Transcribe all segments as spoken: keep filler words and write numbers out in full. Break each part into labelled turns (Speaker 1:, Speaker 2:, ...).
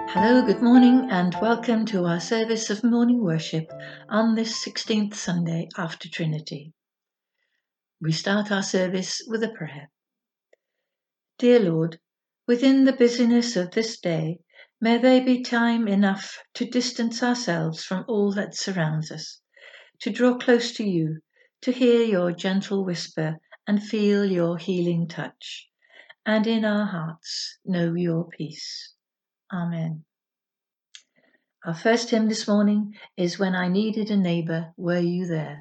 Speaker 1: Hello, good morning, and welcome to our service of morning worship on this sixteenth Sunday after Trinity. We start our service with a prayer. Dear Lord, within the busyness of this day, may there be time enough to distance ourselves from all that surrounds us, to draw close to you, to hear your gentle whisper and feel your healing touch, and in our hearts know your peace. Amen. Our first hymn this morning is When I Needed a Neighbour, Were You There?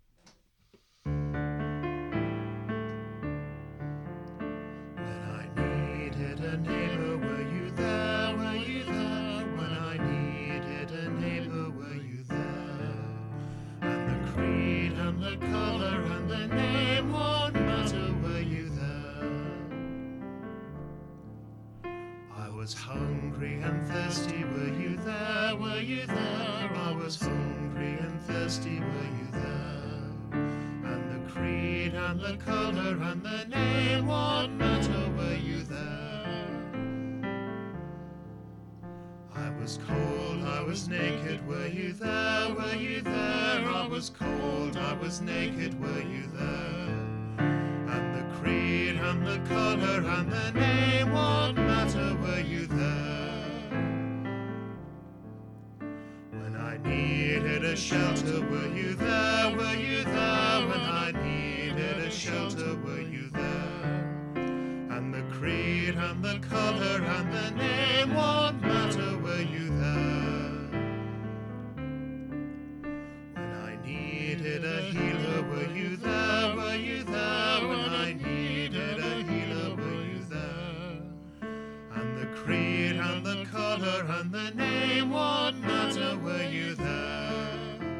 Speaker 2: When I needed a neighbour, were you there? Were you there? When I needed a neighbour, were you there? And the creed and the colour and the name won't matter, were you there? I was hungry and thirsty, were you there? Were you there? I was hungry and thirsty, were you there? And the creed and the colour and the name won't matter, were you there? I was cold, I was naked, were you there? Were you there? I was cold, I was naked, were you there? And the creed and the colour and the name won't matter, were you there? When I needed a shelter, were you there? Were you there? When I needed a shelter, were you there? And the creed and the colour and the name won't matter, were you there? When I needed a healer, were you there? Were you there? When I needed a healer, were you there? And the creed and the colour and the name won't matter, were you there?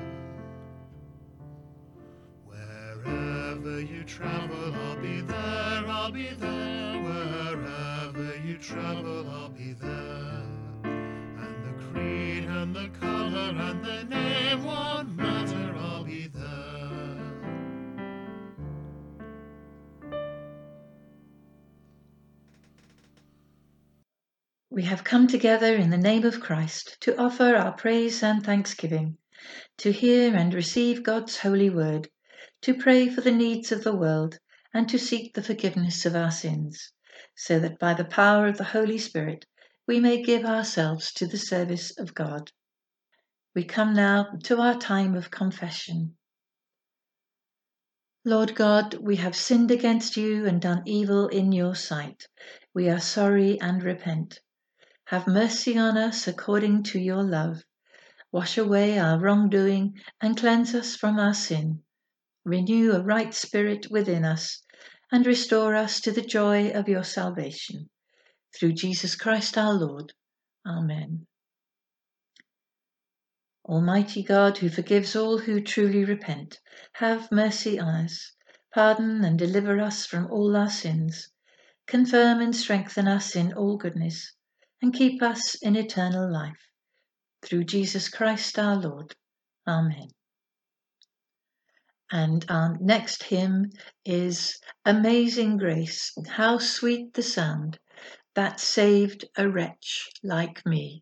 Speaker 2: Wherever you travel, I'll be there, I'll be there. Wherever you travel, I'll be there. And the creed and the colour and the name won't matter, I'll be there.
Speaker 1: We have come together in the name of Christ to offer our praise and thanksgiving, to hear and receive God's holy word, to pray for the needs of the world, and to seek the forgiveness of our sins, so that by the power of the Holy Spirit we may give ourselves to the service of God. We come now to our time of confession. Lord God, we have sinned against you and done evil in your sight. We are sorry and repent. Have mercy on us according to your love. Wash away our wrongdoing and cleanse us from our sin. Renew a right spirit within us and restore us to the joy of your salvation. Through Jesus Christ our Lord. Amen. Almighty God, who forgives all who truly repent, have mercy on us. Pardon and deliver us from all our sins. Confirm and strengthen us in all goodness, and keep us in eternal life. Through Jesus Christ our Lord. Amen. And our next hymn is Amazing Grace. How sweet the sound that saved a wretch like me.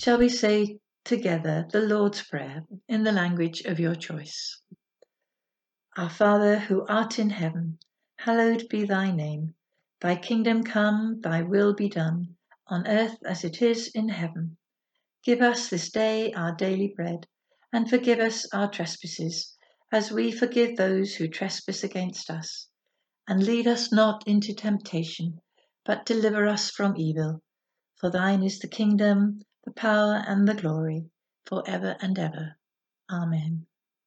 Speaker 1: Shall we say together the Lord's Prayer in the language of your choice? Our Father, who art in heaven, hallowed be thy name. Thy kingdom come, thy will be done, on earth as it is in heaven. Give us this day our daily bread, and forgive us our trespasses, as we forgive those who trespass against us. And lead us not into temptation, but deliver us from evil. For thine is the kingdom, the power, and the glory, for ever and ever. Amen.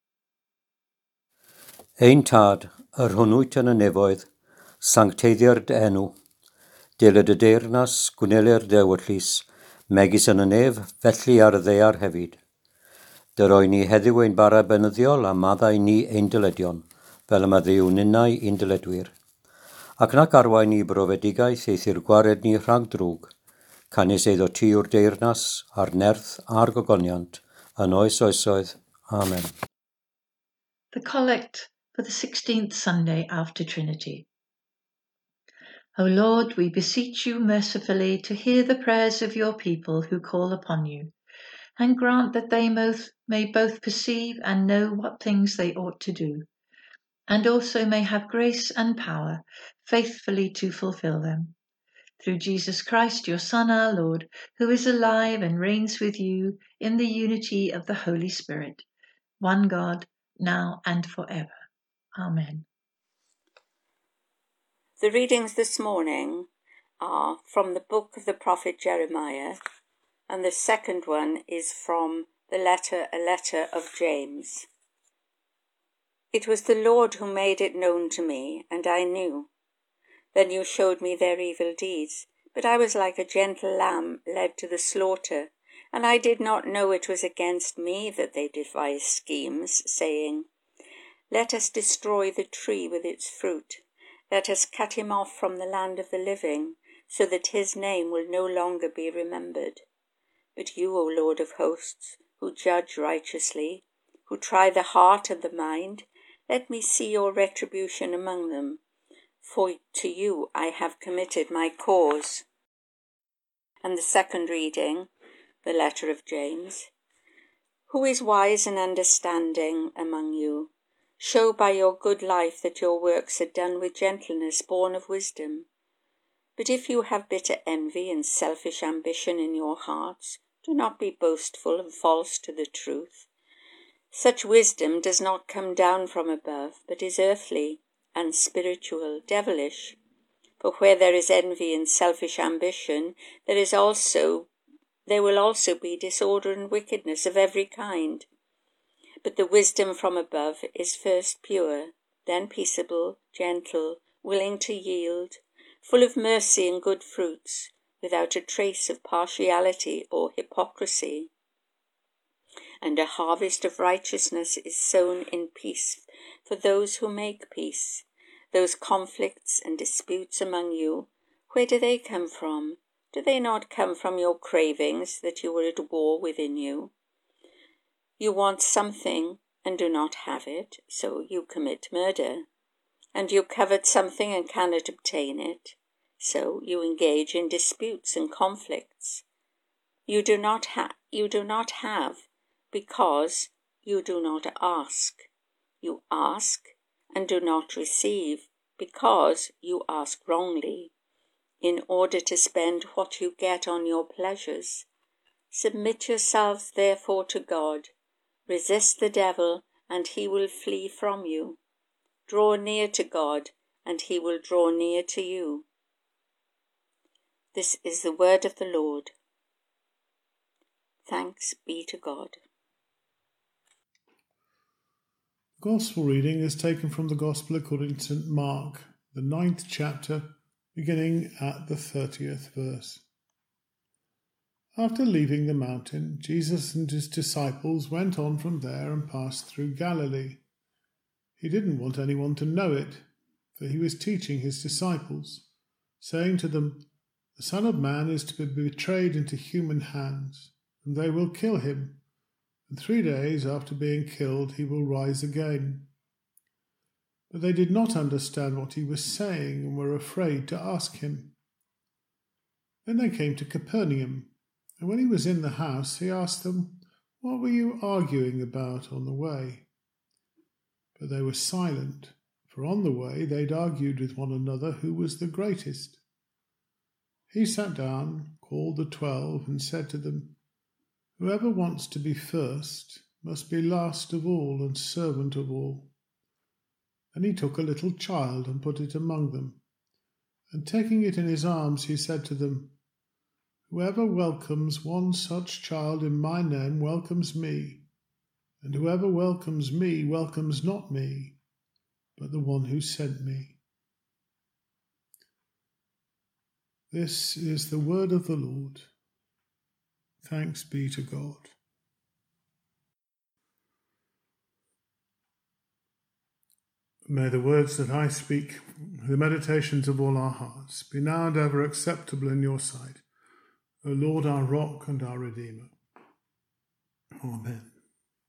Speaker 3: Ein tad, yr hwnnwyt yn y nefoedd, sancteiddi'r dy enw. Dilyd y deyrnas, gwnelir dewyrllus, megis yn y nef, felly ar y ddeiar hefyd. Dy roi ni heddiw ein bara benyddiol a maddau ni ein dyledion, fel yma ddiw ninnau un dyledwyr. Ac nac arwain ni brofedigaeth eithir gwared ni rhag drwg, canis eiddo ti o'r deyrnas, a'r nerth a'r gogoniant, yn oes oesoedd. Amen.
Speaker 1: The Collect for the sixteenth Sunday after Trinity. O Lord, we beseech you mercifully to hear the prayers of your people who call upon you, and grant that they both may both perceive and know what things they ought to do, and also may have grace and power faithfully to fulfill them. Through Jesus Christ, your Son, our Lord, who is alive and reigns with you in the unity of the Holy Spirit, one God, now and forever. Amen.
Speaker 4: The readings this morning are from the book of the prophet Jeremiah, and the second one is from the letter, a letter of James. It was the Lord who made it known to me, and I knew. Then you showed me their evil deeds, but I was like a gentle lamb led to the slaughter, and I did not know it was against me that they devised schemes, saying, Let us destroy the tree with its fruit. Let us cut him off from the land of the living, so that his name will no longer be remembered. But you, O Lord of hosts, who judge righteously, who try the heart and the mind, let me see your retribution among them. For to you I have committed my cause. And the second reading, the letter of James. Who is wise and understanding among you? Show by your good life that your works are done with gentleness born of wisdom. But if you have bitter envy and selfish ambition in your hearts, do not be boastful and false to the truth. Such wisdom does not come down from above, but is earthly, unspiritual, devilish. For where there is envy and selfish ambition, there is also there will also be disorder and wickedness of every kind. But the wisdom from above is first pure, then peaceable, gentle, willing to yield, full of mercy and good fruits, without a trace of partiality or hypocrisy. And a harvest of righteousness is sown in peace for those who make peace. Those conflicts and disputes among you, where do they come from? Do they not come from your cravings that you are at war within you? You want something and do not have it, so you commit murder. And you covet something and cannot obtain it, so you engage in disputes and conflicts. You do not ha- you do not have, because you do not ask. You ask and do not receive, because you ask wrongly, in order to spend what you get on your pleasures. Submit yourselves therefore to God. Resist the devil, and he will flee from you. Draw near to God, and he will draw near to you. This is the word of the Lord. Thanks be to God.
Speaker 2: The Gospel reading is taken from the Gospel according to Saint Mark, the ninth chapter, beginning at the thirtieth verse. After leaving the mountain, Jesus and his disciples went on from there and passed through Galilee. He didn't want anyone to know it, for he was teaching his disciples, saying to them, The Son of Man is to be betrayed into human hands, and they will kill him, and three days after being killed he will rise again. But they did not understand what he was saying and were afraid to ask him. Then they came to Capernaum,
Speaker 5: And when he was in the house, he asked them, "What were you arguing about on the way?" But they were silent, for on the way they'd argued with one another who was the greatest. He sat down, called the twelve, and said to them, "Whoever wants to be first must be last of all and servant of all." Then he took a little child and put it among them. And taking it in his arms, he said to them, "Whoever welcomes one such child in my name welcomes me, and whoever welcomes me welcomes not me, but the one who sent me." This is the word of the Lord. Thanks be to God. May the words that I speak, the meditations of all our hearts, be now and ever acceptable in your sight, O Lord, our rock and our Redeemer. Amen.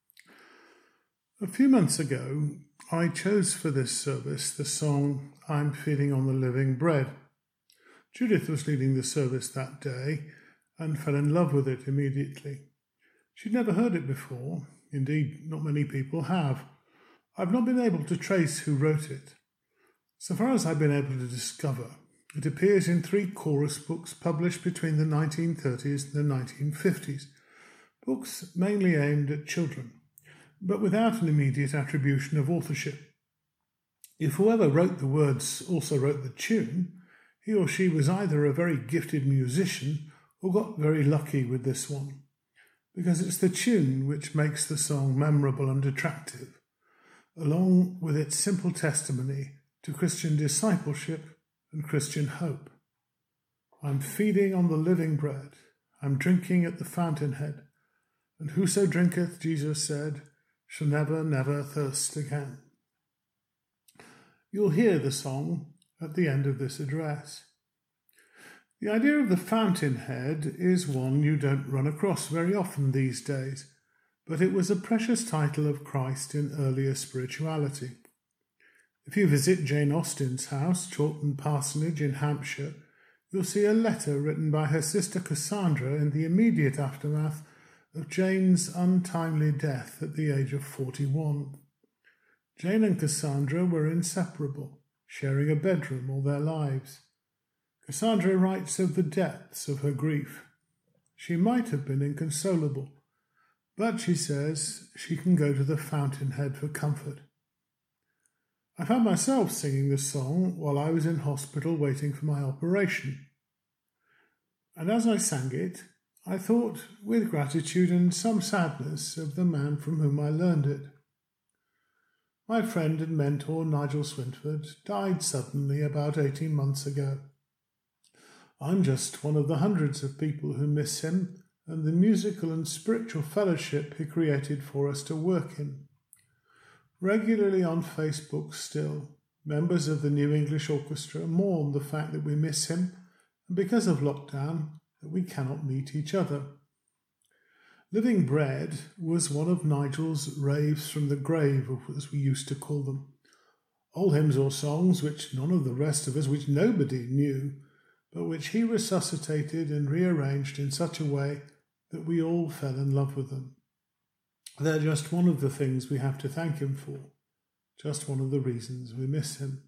Speaker 5: A few months ago, I chose for this service the song "I'm Feeding on the Living Bread." Judith was leading the service that day and fell in love with it immediately. She'd never heard it before. Indeed, not many people have. I've not been able to trace who wrote it. So far as I've been able to discover, it appears in three chorus books published between the nineteen thirties and the nineteen fifties, books mainly aimed at children, but without an immediate attribution of authorship. If whoever wrote the words also wrote the tune, he or she was either a very gifted musician or got very lucky with this one, because it's the tune which makes the song memorable and attractive, along with its simple testimony to Christian discipleship and Christian hope. I'm feeding on the living bread, I'm drinking at the fountainhead, and whoso drinketh, Jesus said, shall never, never thirst again. You'll hear the song at the end of this address. The idea of the fountainhead is one you don't run across very often these days, but it was a precious title of Christ in earlier spirituality. If you visit Jane Austen's house, Chawton Parsonage in Hampshire, you'll see a letter written by her sister Cassandra in the immediate aftermath of Jane's untimely death at the age of forty-one. Jane and Cassandra were inseparable, sharing a bedroom all their lives. Cassandra writes of the depths of her grief. She might have been inconsolable, but she says she can go to the fountainhead for comfort. I found myself singing this song while I was in hospital waiting for my operation. And as I sang it, I thought with gratitude and some sadness of the man from whom I learned it. My friend and mentor Nigel Swinford died suddenly about eighteen months ago. I'm just one of the hundreds of people who miss him and the musical and spiritual fellowship he created for us to work in. Regularly on Facebook still, members of the New English Orchestra mourn the fact that we miss him, and because of lockdown, that we cannot meet each other. Living Bread was one of Nigel's raves from the grave, as we used to call them. Old hymns or songs which none of the rest of us, which nobody knew, but which he resuscitated and rearranged in such a way that we all fell in love with them. They're just one of the things we have to thank him for, just one of the reasons we miss him.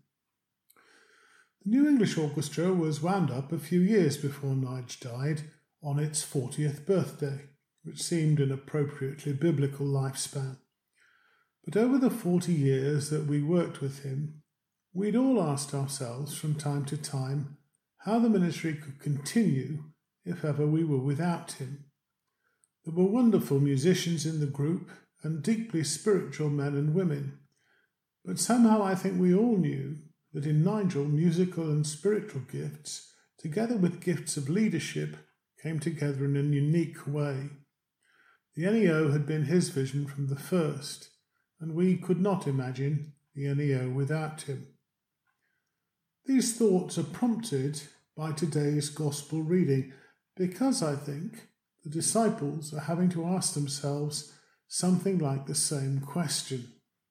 Speaker 5: The New English Orchestra was wound up a few years before Nige died on its fortieth birthday, which seemed an appropriately biblical lifespan. But over the forty years that we worked with him, we'd all asked ourselves from time to time how the ministry could continue if ever we were without him. There were wonderful musicians in the group and deeply spiritual men and women, but somehow I think we all knew that in Nigel musical and spiritual gifts, together with gifts of leadership, came together in a unique way. The N E O had been his vision from the first, and we could not imagine the N E O without him. These thoughts are prompted by today's Gospel reading because, I think, the disciples are having to ask themselves something like the same question.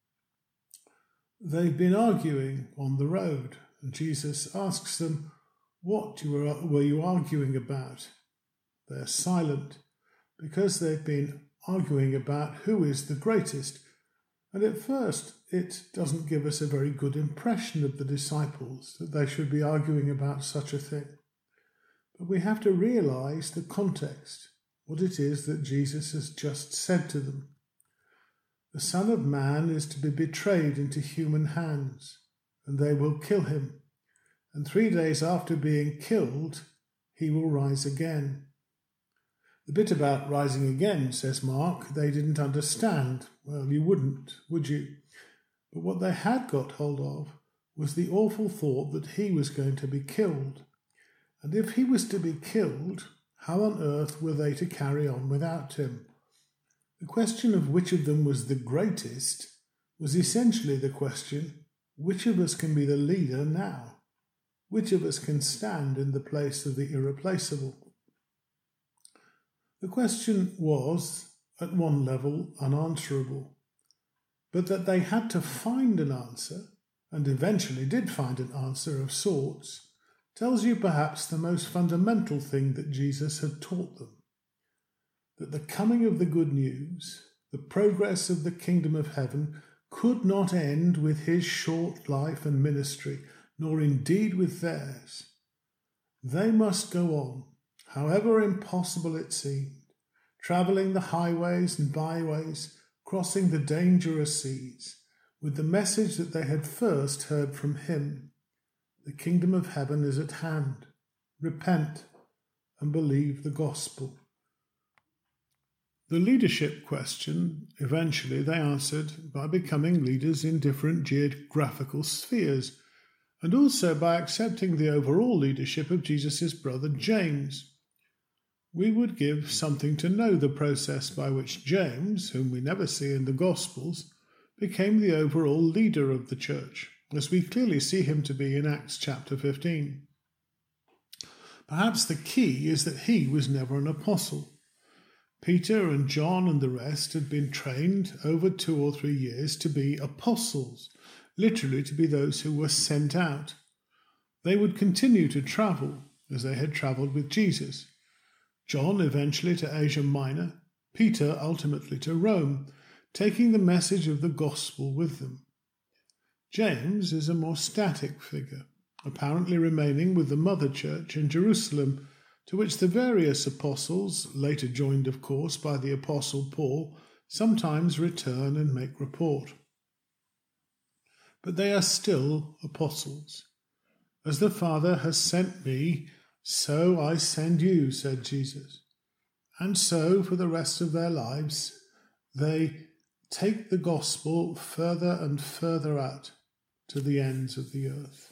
Speaker 5: They've been arguing on the road, and Jesus asks them, "What were you arguing about?" They're silent because they've been arguing about who is the greatest, and at first it doesn't give us a very good impression of the disciples that they should be arguing about such a thing. But we have to realize the context, what it is that Jesus has just said to them. The Son of Man is to be betrayed into human hands, and they will kill him, and three days after being killed, he will rise again. The bit about rising again, says Mark, they didn't understand. Well, you wouldn't, would you? But what they had got hold of was the awful thought that he was going to be killed. And if he was to be killed, how on earth were they to carry on without him? The question of which of them was the greatest was essentially the question, which of us can be the leader now? Which of us can stand in the place of the irreplaceable? The question was, at one level, unanswerable, but that they had to find an answer, and eventually did find an answer of sorts, tells you perhaps the most fundamental thing that Jesus had taught them, that the coming of the good news, the progress of the kingdom of heaven, could not end with his short life and ministry, nor indeed with theirs. They must go on, however impossible it seemed, travelling the highways and byways, crossing the dangerous seas, with the message that they had first heard from him. The kingdom of heaven is at hand. Repent and believe the gospel. The leadership question, eventually they answered by becoming leaders in different geographical spheres, and also by accepting the overall leadership of Jesus' brother James. We would give something to know the process by which James, whom we never see in the Gospels, became the overall leader of the church, as we clearly see him to be in Acts chapter fifteen. Perhaps the key is that he was never an apostle. Peter and John and the rest had been trained over two or three years to be apostles, literally to be those who were sent out. They would continue to travel as they had travelled with Jesus. John eventually to Asia Minor, Peter ultimately to Rome, taking the message of the gospel with them. James is a more static figure, apparently remaining with the mother church in Jerusalem, to which the various apostles, later joined of course by the apostle Paul, sometimes return and make report. But they are still apostles. As the Father has sent me, so I send you, said Jesus. And so, for the rest of their lives, they take the gospel further and further out to the ends of the earth.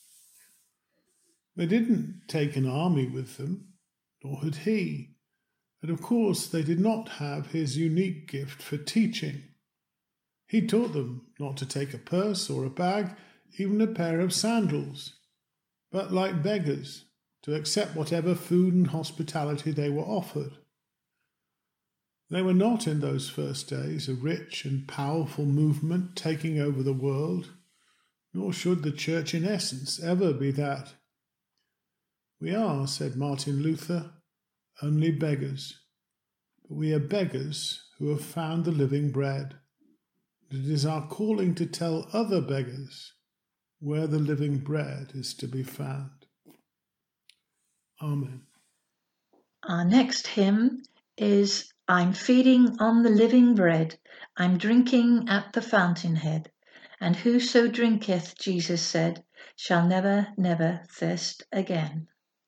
Speaker 5: They didn't take an army with them, nor had he. And of course, they did not have his unique gift for teaching. He taught them not to take a purse or a bag, even a pair of sandals, but like beggars, to accept whatever food and hospitality they were offered. They were not in those first days a rich and powerful movement taking over the world, nor should the church in essence ever be that. We are, said Martin Luther, only beggars, but we are beggars who have found the living bread. It is our calling to tell other beggars where the living bread is to be found. Amen.
Speaker 1: Our next hymn is I'm feeding on the living bread, I'm drinking at the fountainhead, and whoso drinketh, Jesus said, shall never, never thirst again.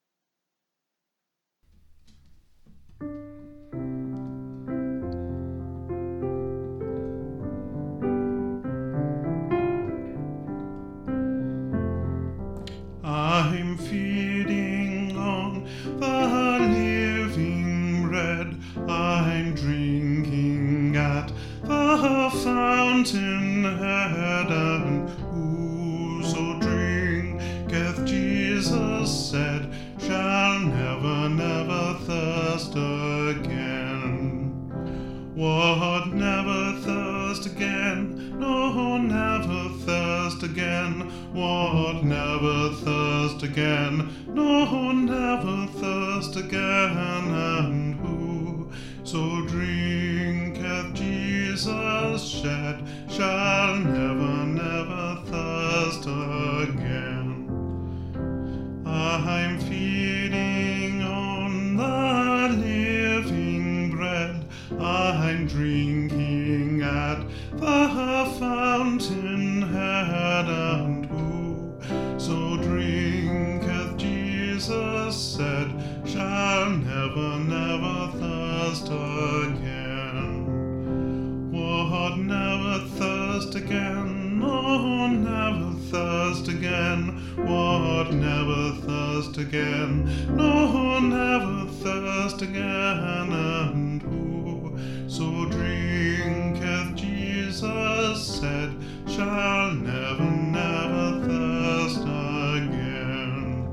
Speaker 2: I'm feeding on the living bread, I'm drinking at the fountainhead, and whoso drinketh, Jesus said, shall never, never thirst again. What, never thirst again? No, never thirst again. What, never thirst thirst again, no, never thirst again. And whoso drinketh Jesus shed shall never, never thirst again. I'm feeding on the living bread, I'm drinking at the fountainhead, and whoso drinketh Jesus said shall never, never thirst again. What, never thirst again? No, never thirst again. What, never thirst again? No, never thirst again. And whoso drinketh Jesus said shall never, never thirst again.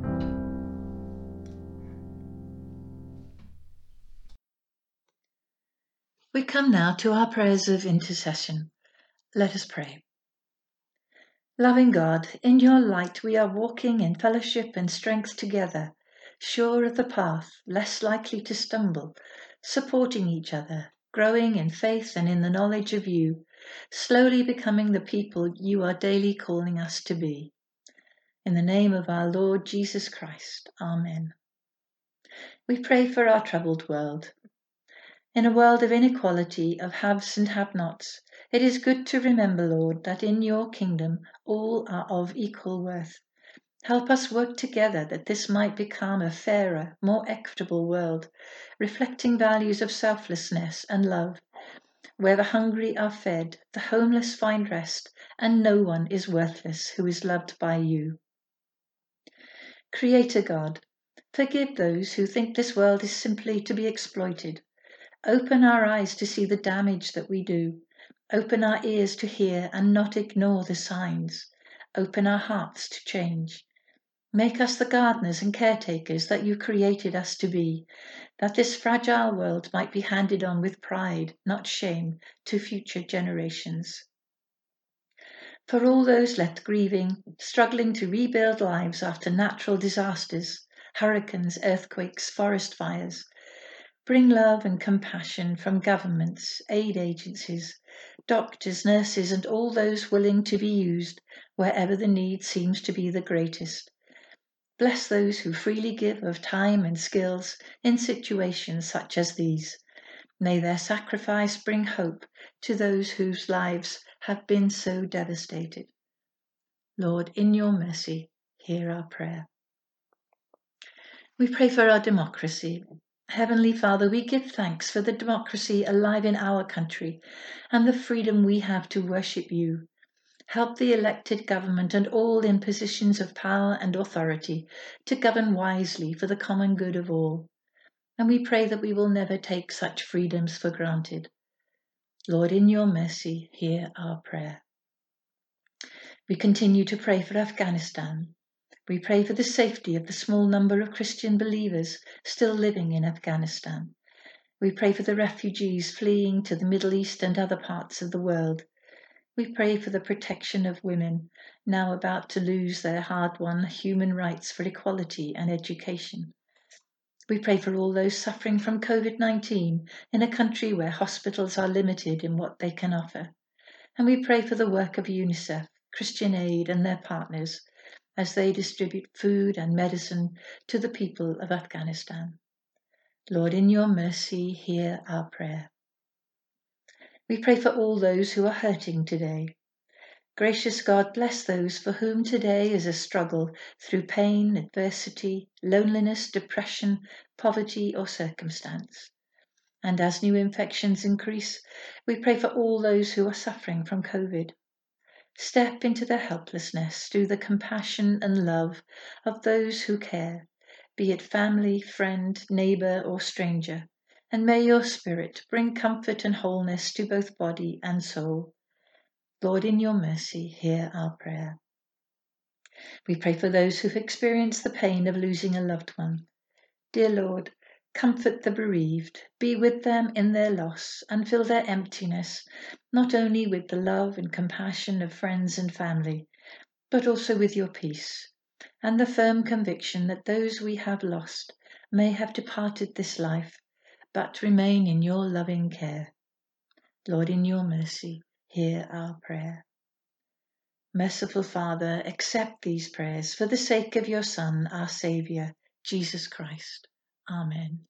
Speaker 1: We come now to our prayers of intercession. Let us pray. Loving God, in your light we are walking in fellowship and strength together, sure of the path, less likely to stumble, supporting each other, growing in faith and in the knowledge of you, slowly becoming the people you are daily calling us to be. In the name of our Lord Jesus Christ. Amen. We pray for our troubled world. In a world of inequality, of haves and have-nots, it is good to remember, Lord, that in your kingdom all are of equal worth. Help us work together that this might become a fairer, more equitable world, reflecting values of selflessness and love, where the hungry are fed, the homeless find rest, and no one is worthless who is loved by you. Creator God, forgive those who think this world is simply to be exploited. Open our eyes to see the damage that we do. Open our ears to hear and not ignore the signs. Open our hearts to change. Make us the gardeners and caretakers that you created us to be, that this fragile world might be handed on with pride, not shame, to future generations. For all those left grieving, struggling to rebuild lives after natural disasters, hurricanes, earthquakes, forest fires, bring love and compassion from governments, aid agencies, doctors, nurses, and all those willing to be used wherever the need seems to be the greatest. Bless those who freely give of time and skills in situations such as these. May their sacrifice bring hope to those whose lives have been so devastated. Lord, in your mercy, hear our prayer. We pray for our democracy. Heavenly Father, we give thanks for the democracy alive in our country and the freedom we have to worship you. Help the elected government and all in positions of power and authority to govern wisely for the common good of all. And we pray that we will never take such freedoms for granted. Lord, in your mercy, hear our prayer. We continue to pray for Afghanistan. We pray for the safety of the small number of Christian believers still living in Afghanistan. We pray for the refugees fleeing to the Middle East and other parts of the world. We pray for the protection of women, now about to lose their hard-won human rights for equality and education. We pray for all those suffering from covid nineteen in a country where hospitals are limited in what they can offer. And we pray for the work of UNICEF, Christian Aid and their partners as they distribute food and medicine to the people of Afghanistan. Lord, in your mercy, hear our prayer. We pray for all those who are hurting today. Gracious God, bless those for whom today is a struggle through pain, adversity, loneliness, depression, poverty, or circumstance. And as new infections increase, we pray for all those who are suffering from COVID. Step into their helplessness through the compassion and love of those who care, be it family, friend, neighbour, or stranger, and may your Spirit bring comfort and wholeness to both body and soul. Lord, in your mercy, hear our prayer. We pray for those who've experienced the pain of losing a loved one. Dear Lord, comfort the bereaved, be with them in their loss, and fill their emptiness, not only with the love and compassion of friends and family, but also with your peace. and the firm conviction that those we have lost may have departed this life, but remain in your loving care. Lord, in your mercy, hear our prayer. Merciful Father, accept these prayers for the sake of your Son, our Saviour, Jesus Christ. Amen.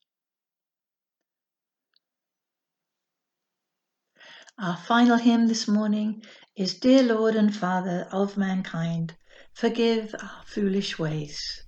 Speaker 1: Our final hymn this morning is Dear Lord and Father of mankind, forgive our foolish ways.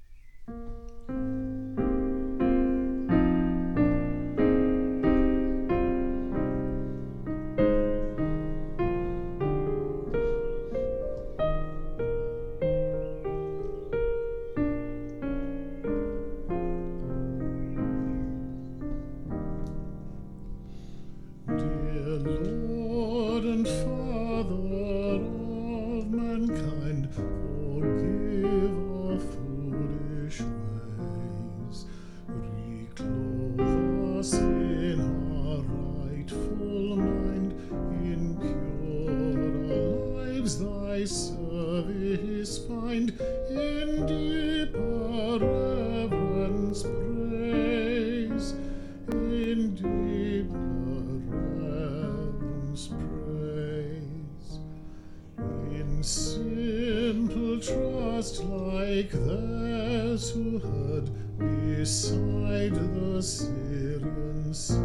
Speaker 5: Dear Lord and Father of mankind, forgive our foolish ways. Reclothe us in our rightful mind, in purer lives thy service find, in deeper reverence praise, in deeper reverence praise, in simple trust like theirs who heard beside the Syrian sea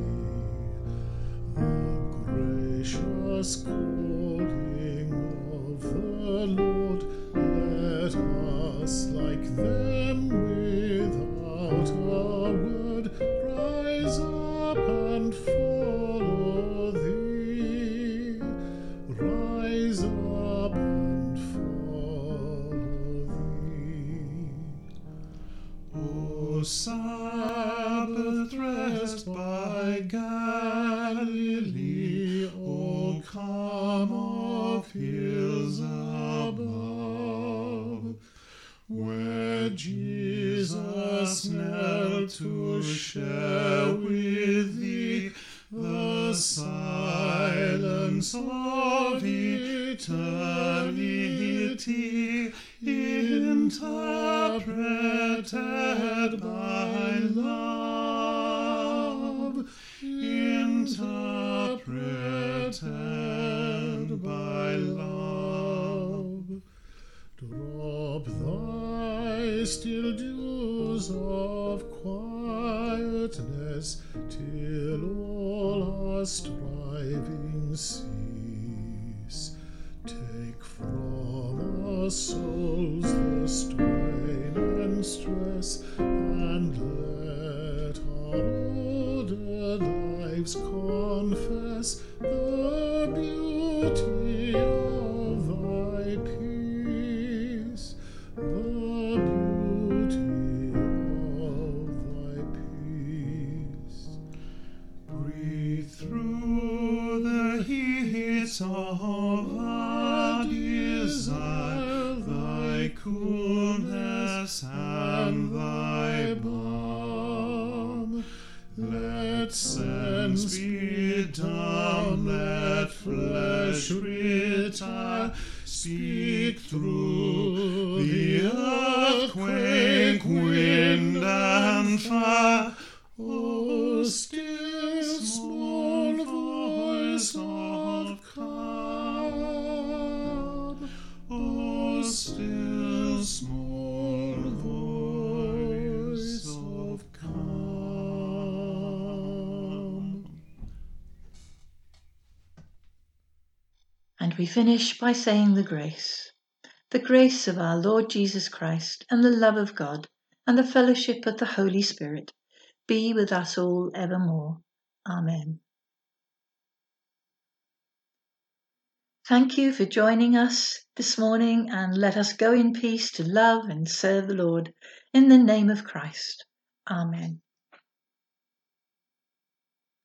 Speaker 5: the gracious calling of the Lord. Let us like them without a word rise up and follow thee, rise up and follow thee.
Speaker 2: O Sabbath rest by Galilee, O calm of hills above, where Jesus knelt to share with thee the silence of eternity, interpreted by love, interpreted by love. Drop thy still dews of quietness till all our striving cease. Take from our souls the strain and stress, and let our ordered lives confess the beauty of thy peace, the beauty of thy peace. Breathe through the heats of our desire thy coolness and thy balm. Let sense be dumb, let flesh retire. Speak through the earthquake, wind and fire. O still small voice of calm, O still small voice of calm.
Speaker 1: And we finish by saying the grace. The grace of our Lord Jesus Christ, and the love of God, and the fellowship of the Holy Spirit be with us all evermore. Amen. Thank you for joining us this morning, and let us go in peace to love and serve the Lord in the name of Christ. Amen.